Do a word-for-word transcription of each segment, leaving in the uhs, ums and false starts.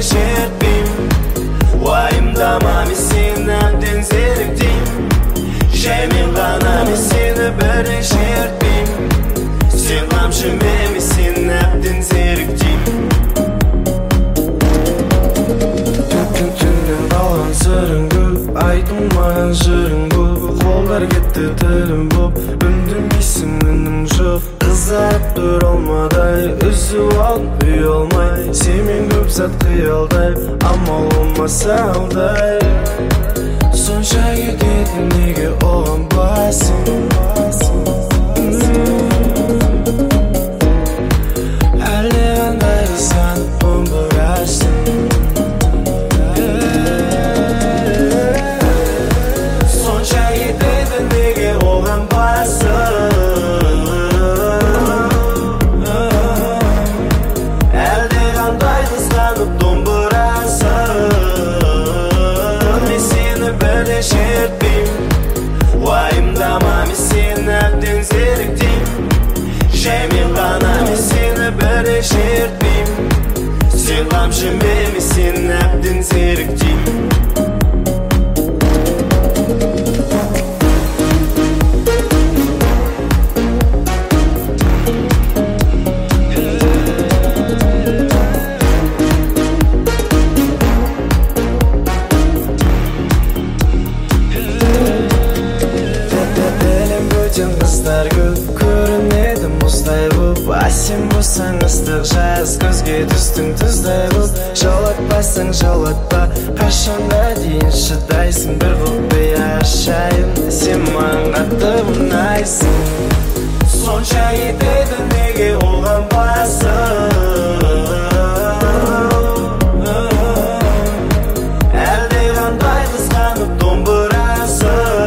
бірде шертпейм. Уайымдама, мен сені әбден зеріктейм. Жай мен ғана мен сені бірде шертпейм. Сен қамшы мен сені әбден зеріктейм. Түн түннен қалған сырың көп, айтылмаған жырың көп. Қолдар кетті тілім боп, үндемейсің үнім жоқ. Қызарып тұр алмадай, үзіп алып үй алмай. Сенмен көп сәт қиялдай, амал болмаса алдай. Сонша кетеді неге оған басың? Әлде қандай қызғанып домбырашсың? Сонша кетеді неге оған басың? Әлде қандай қызғанып домбырашсың? Мен сені бірде шертпейм. Уайымдама, мен сені әбден зеріктейм. Жай мен ғана мен сені бірде шертпейм. Сен қамшы мен сені әбден зеріктейм. Қыздар көп көрінеді мұздай боп, а сен болсаң ыстық жаз, көзге түстің тұздай боп. Жолатпасаң жолатпа, қашанға дейін шыдайсың? Бір құпия ашайын, сен маған қатты ұнайсың. Сонша кетеді неге оған басың? Әлде қандай қызғанып домбырасың?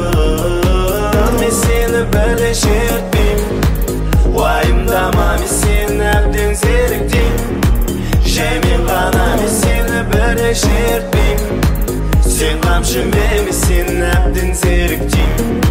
Бірде шертпейм. Уайымдама, мен сені әбден зеріктейм. Жай мен ғана мен сені бірде шертпейм. Сен қамшы мен сені әбден зеріктейм.